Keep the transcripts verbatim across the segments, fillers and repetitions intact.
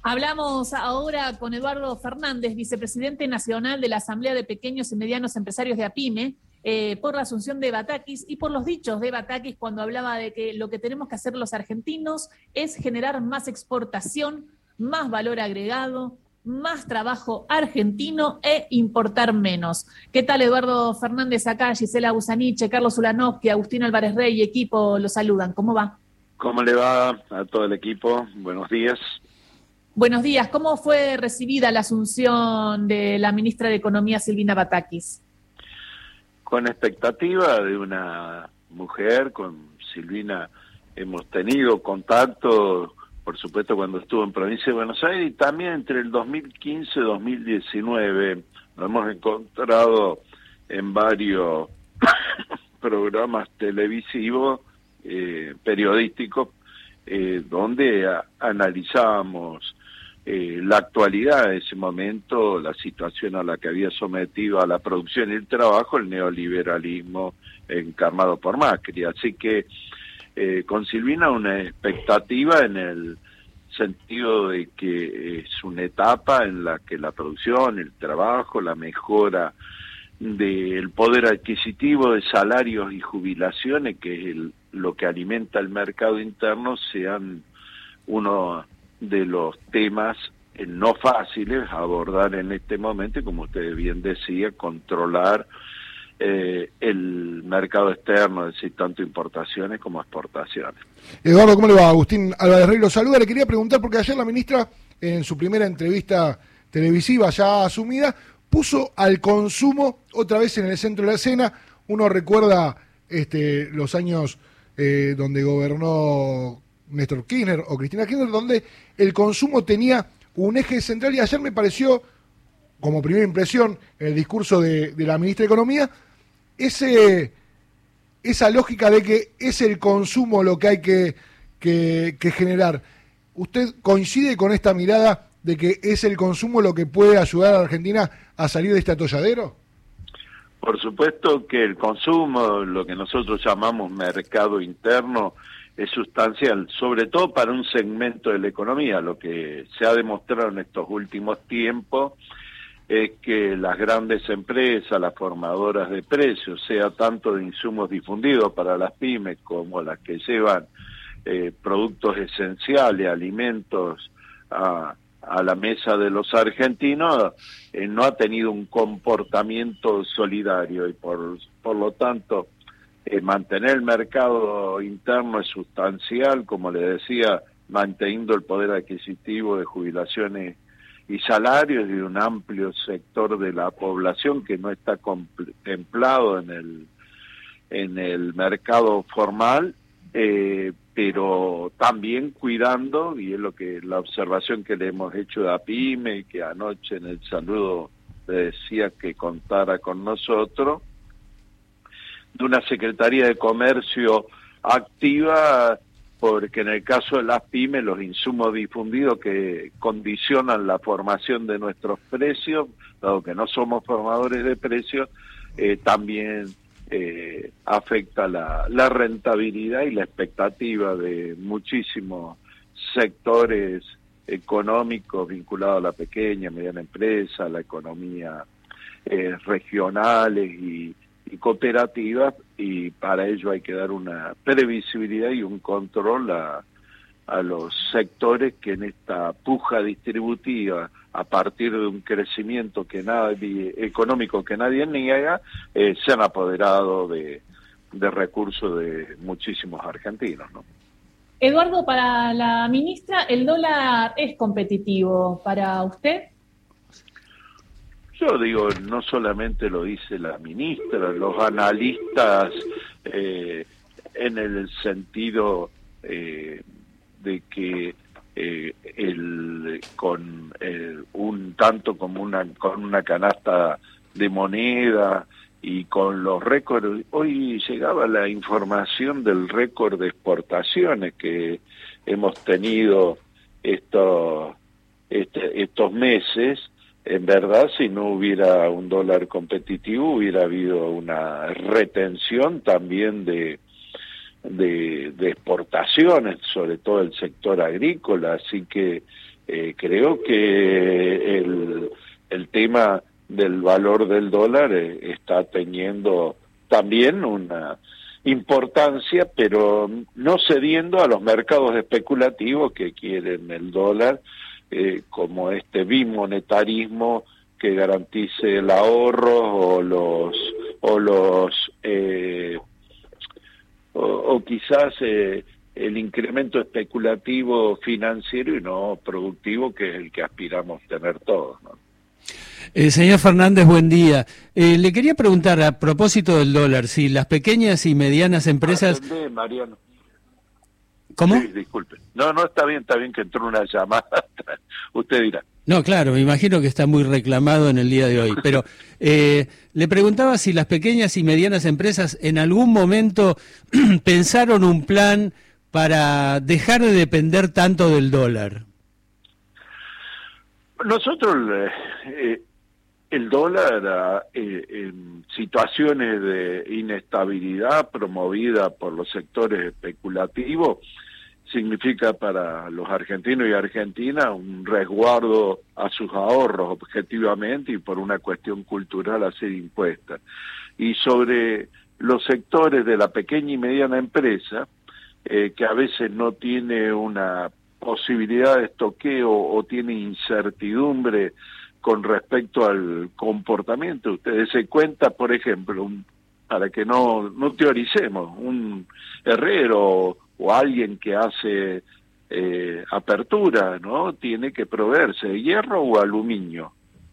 Hablamos ahora con Eduardo Fernández, vicepresidente nacional de la Asamblea de Pequeños y Medianos Empresarios de APIME, eh, por la asunción de Batakis y por los dichos de Batakis cuando hablaba de que lo que tenemos que hacer los argentinos es generar más exportación, más valor agregado, más trabajo argentino e importar menos. ¿Qué tal, Eduardo Fernández? Acá Gisela Busaniche, Carlos Ulanovsky, Agustín Álvarez Rey y equipo los saludan. ¿Cómo va? ¿Cómo le va a todo el equipo? Buenos días. Buenos días. ¿Cómo fue recibida la asunción de la ministra de Economía, Silvina Batakis? Con expectativa de una mujer, con Silvina hemos tenido contacto, por supuesto, cuando estuvo en Provincia de Buenos Aires, y también entre el dos mil quince y dos mil diecinueve nos hemos encontrado en varios programas televisivos, eh, periodísticos, eh, donde a, analizábamos Eh, la actualidad de ese momento, la situación a la que había sometido a la producción y el trabajo el neoliberalismo encarnado por Macri. Así que eh, con Silvina una expectativa en el sentido de que es una etapa en la que la producción, el trabajo, la mejora del poder adquisitivo de salarios y jubilaciones, que es el, lo que alimenta el mercado interno, sean uno de los temas eh, no fáciles a abordar en este momento, y como usted bien decía, controlar eh, el mercado externo, es decir, tanto importaciones como exportaciones. Eduardo, ¿cómo le va? Agustín Álvarez Rey lo saluda. Le quería preguntar, porque ayer la ministra, en su primera entrevista televisiva ya asumida, puso al consumo otra vez en el centro de la escena. Uno recuerda este, los años eh, donde gobernó Néstor Kirchner o Cristina Kirchner, donde el consumo tenía un eje central, y ayer me pareció, como primera impresión, en el discurso de, de la ministra de Economía, ese esa lógica de que es el consumo lo que hay que, que, que generar. ¿Usted coincide con esta mirada de que es el consumo lo que puede ayudar a la Argentina a salir de este atolladero? Por supuesto que el consumo, lo que nosotros llamamos mercado interno, es sustancial, sobre todo para un segmento de la economía. Lo que se ha demostrado en estos últimos tiempos es que las grandes empresas, las formadoras de precios, sea tanto de insumos difundidos para las pymes como las que llevan eh, productos esenciales, alimentos a, a la mesa de los argentinos, eh, no ha tenido un comportamiento solidario, y por, por lo tanto Eh, mantener el mercado interno es sustancial, como le decía, manteniendo el poder adquisitivo de jubilaciones y salarios de un amplio sector de la población que no está contemplado en el en el mercado formal, eh, pero también cuidando, y es lo que la observación que le hemos hecho de APIME, que anoche en el saludo le decía que contara con nosotros, de una Secretaría de Comercio activa, porque en el caso de las pymes, los insumos difundidos que condicionan la formación de nuestros precios, dado que no somos formadores de precios, eh, también eh, afecta la, la rentabilidad y la expectativa de muchísimos sectores económicos vinculados a la pequeña, mediana empresa, a la economía eh, regionales y y cooperativas, y para ello hay que dar una previsibilidad y un control a, a los sectores que en esta puja distributiva, a partir de un crecimiento que nadie, económico que nadie niega, eh, se han apoderado de, de recursos de muchísimos argentinos, ¿no? Eduardo, para la ministra, ¿el dólar es competitivo para usted? Yo digo, no solamente lo dice la ministra, los analistas, eh, en el sentido eh, de que eh, el con eh, un tanto como una con una canasta de moneda y con los récords, hoy llegaba la información del récord de exportaciones que hemos tenido estos este, estos meses. En verdad, si no hubiera un dólar competitivo, hubiera habido una retención también de, de, de exportaciones, sobre todo el sector agrícola, así que eh, creo que el, el tema del valor del dólar eh, está teniendo también una importancia, pero no cediendo a los mercados especulativos que quieren el dólar eh, como este bimonetarismo que garantice el ahorro o los o los eh, o, o quizás eh, el incremento especulativo financiero y no productivo, que es el que aspiramos a tener todos, ¿no? Eh, señor Fernández, buen día. Eh, le quería preguntar a propósito del dólar, si las pequeñas y medianas empresas... Atendé, Mariano. ¿Cómo? Sí, disculpe. No, no, está bien, está bien que entró una llamada. Usted dirá. No, claro, me imagino que está muy reclamado en el día de hoy, pero eh, le preguntaba si las pequeñas y medianas empresas en algún momento pensaron un plan para dejar de depender tanto del dólar. Nosotros, eh, el dólar eh, en situaciones de inestabilidad promovida por los sectores especulativos, significa para los argentinos y argentinas un resguardo a sus ahorros objetivamente y por una cuestión cultural a ser impuesta. Y sobre los sectores de la pequeña y mediana empresa, eh, que a veces no tiene una posibilidad de estoqueo o tiene incertidumbre con respecto al comportamiento. Ustedes se cuenta, por ejemplo, un, para que no, no teoricemos, un herrero o alguien que hace eh, apertura, ¿no? Tiene que proveerse de hierro o aluminio.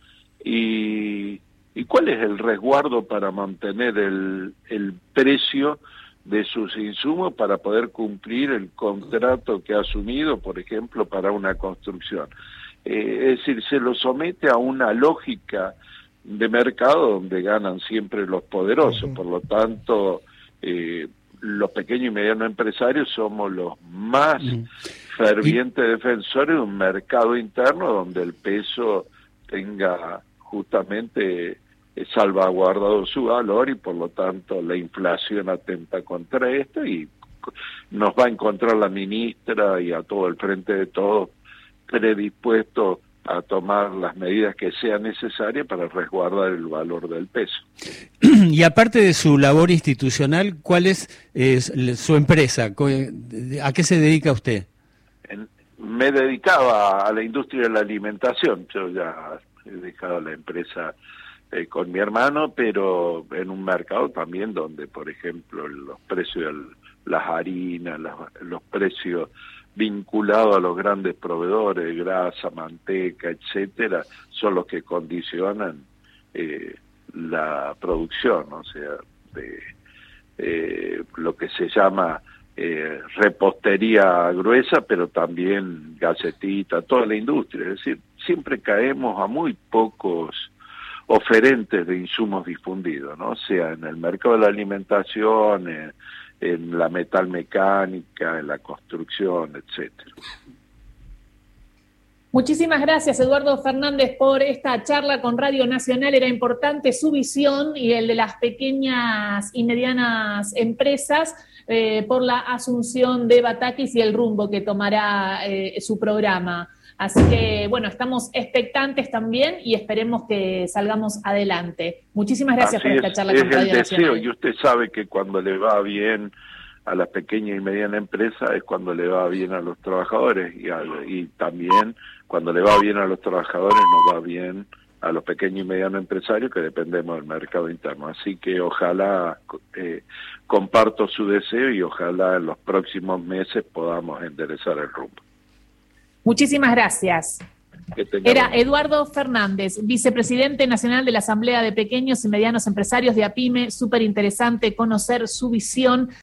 Y, ¿y cuál es el resguardo para mantener el, el precio de sus insumos para poder cumplir el contrato que ha asumido, por ejemplo, para una construcción? Eh, es decir, se lo somete a una lógica de mercado donde ganan siempre los poderosos. Por lo tanto, eh, los pequeños y medianos empresarios somos los más fervientes defensores de un mercado interno donde el peso tenga justamente salvaguardado su valor y por lo tanto la inflación atenta contra esto, y nos va a encontrar la ministra y a todo el frente de todos predispuestos a tomar las medidas que sean necesarias para resguardar el valor del peso. Y aparte de su labor institucional, ¿cuál es eh, su empresa? ¿A qué se dedica usted? En, me dedicaba a la industria de la alimentación. Yo ya he dejado la empresa eh, con mi hermano, pero en un mercado también donde, por ejemplo, los precios de las harinas, los, los precios vinculados a los grandes proveedores de grasa, manteca, etcétera, son los que condicionan eh, la producción, o sea, de eh, lo que se llama eh, repostería gruesa, pero también galletita, toda la industria. Es decir, siempre caemos a muy pocos oferentes de insumos difundidos, ¿no? O sea, en el mercado de la alimentación, en, en la metalmecánica, en la construcción, etcétera. Muchísimas gracias, Eduardo Fernández, por esta charla con Radio Nacional. Era importante su visión y el de las pequeñas y medianas empresas eh, por la asunción de Batakis y el rumbo que tomará eh, su programa. Así que, bueno, estamos expectantes también y esperemos que salgamos adelante. Muchísimas gracias Así por esta es, charla es con Radio el deseo, Nacional. y usted sabe que cuando le va bien a las pequeñas y medianas empresas es cuando le va bien a los trabajadores, y, a, y también cuando le va bien a los trabajadores nos va bien a los pequeños y medianos empresarios que dependemos del mercado interno. Así que ojalá, eh, comparto su deseo y ojalá en los próximos meses podamos enderezar el rumbo. Muchísimas gracias. Era Eduardo Fernández, vicepresidente nacional de la Asamblea de Pequeños y Medianos Empresarios de APIME. Súper interesante conocer su visión